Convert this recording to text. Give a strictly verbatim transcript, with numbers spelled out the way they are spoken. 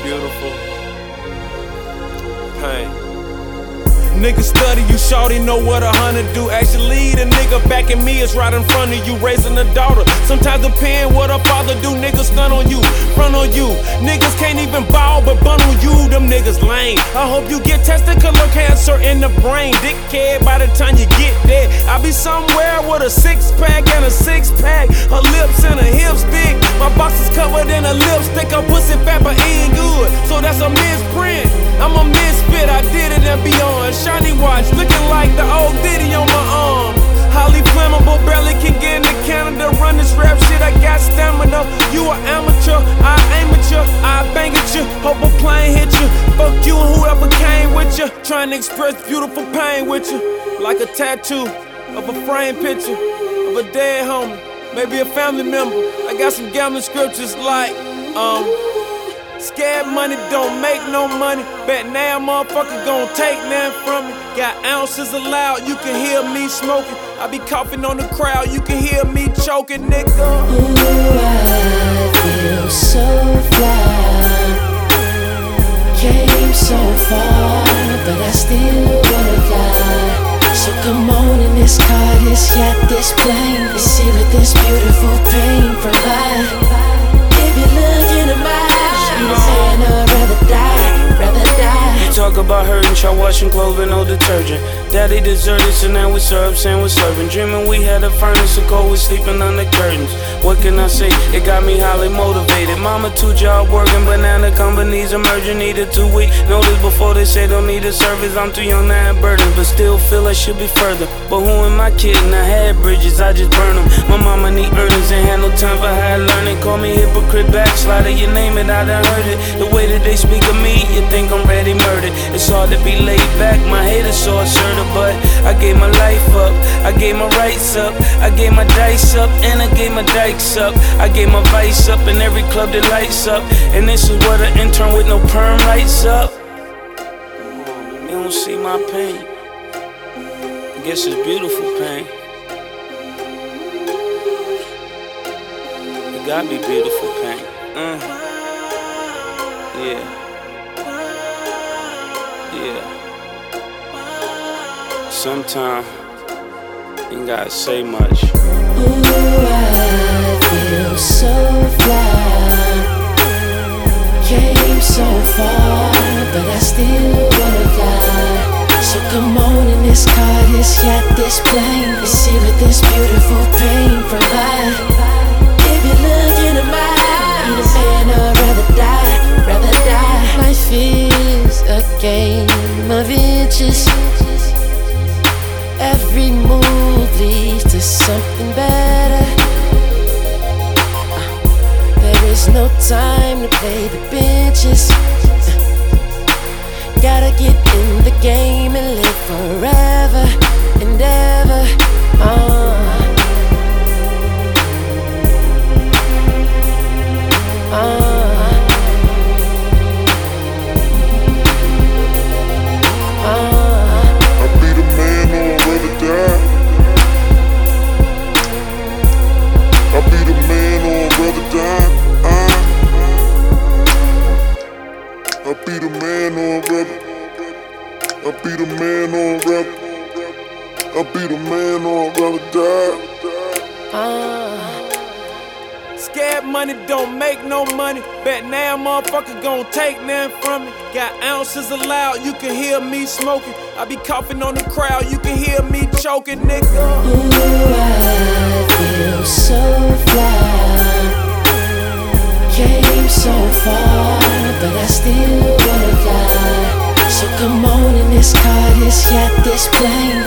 beautiful. Pain. Niggas study you, shawty know what a hundred do. Actually, the nigga backing me is right in front of you, raising a daughter. Sometimes depend what a father do, niggas stun on you, front on you. Niggas can't even ball but bun on you, them niggas lame. I hope you get testicular cancer in the brain. Dickhead, by the time you get there, I'll be somewhere with a six pack and a six pack. Her lips and her hips big, my box is covered in a lipstick. Her pussy fat but ain't good, so that's a misprint. I'm a misfit, I did it and beyond. Shiny watch, looking like the old Diddy on my arm. Highly flammable, barely can get into Canada. Run this rap shit, I got stamina. You an amateur, I aim at you, I bang at you. Hope a plane hit you. Fuck you and whoever came with you. Trying to express beautiful pain with you, like a tattoo of a framed picture of a dead homie, maybe a family member. I got some gambling scriptures like, um. scared money don't make no money. Bet now motherfucker gon' take nothing from me. Got ounces allowed, you can hear me smoking. I be coughing on the crowd, you can hear me choking, nigga. Ooh, I feel so fly. Came so far, but I still wanna fly. So come on in this car, this yacht, this plane, and see what this beautiful pain provide. If you look into my saying I'd rather die, rather die. You talk about hurting, try washing clothes with no detergent. Daddy deserted, so now we serve, saying we're serving. Dreaming we had a furnace, so cold, we're sleeping under curtains. What can I say? It got me highly motivated. Mama two job working, banana companies emerging. Need a two week notice before they say don't need a service. I'm too young to have burdens, but still feel I should be further. But who am I kidding? I had bridges, I just burn them. My mama need earnings and had no time for high learning. Call me hypocrite, backslider, you name it, I done heard it. The way that they speak of me, you think I'm ready murdered. It's hard to be laid back, my haters so assertive. But I gave my life up, I gave my rights up, I gave my dice up, and I gave my dikes up. I gave my vice up in every club that lights up. And this is what an intern with no perm lights up. You don't see my pain, I guess it's beautiful pain. It gotta be beautiful pain. uh. Yeah. Yeah. Sometimes you ain't gotta say much. Ooh, I feel so fly. Came so far, but I still wanna fly. So come on in this car, this yacht, this plane, and see what this beautiful pain provide. If you look into my eyes, man, I'd rather die, rather die. Life is a game of inches. Every move leads to something better. uh, There is no time to play the benches. uh, Gotta get in the game and live forever and ever. uh, uh, I'll be the man or rebel. I'll be the man or rebel. I'll be the man or rather die. uh. Scared money don't make no money. Bet now motherfucker gon' take nothing from me. Got ounces allowed, you can hear me smoking. I be coughing on the crowd, you can hear me choking, nigga. Ooh, I feel so fly. Came so far, but I still wanna fly. So come on in this car, this yacht, this plane,